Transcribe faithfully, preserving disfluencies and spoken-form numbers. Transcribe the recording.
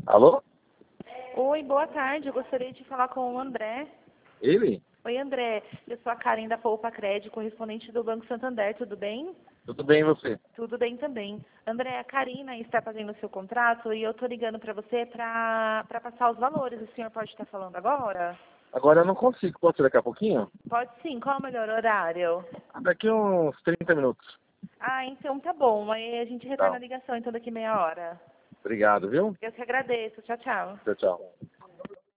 Alô? Oi, boa tarde. Eu gostaria de falar com o André. Ele? Oi, André. Eu sou a Karen da Poupa Crédito, correspondente do Banco Santander. Tudo bem? Tudo bem e você? Tudo bem também. André, a Karina está fazendo o seu contrato e eu estou ligando para você para passar os valores. O senhor pode estar falando agora? Agora eu não consigo. Pode ser daqui a pouquinho? Pode sim. Qual é o melhor horário? Daqui uns trinta minutos. Ah, então tá bom. Aí a gente retorna Tá. a ligação então daqui meia hora. Obrigado, viu? Eu que agradeço. Tchau, tchau. Tchau, tchau.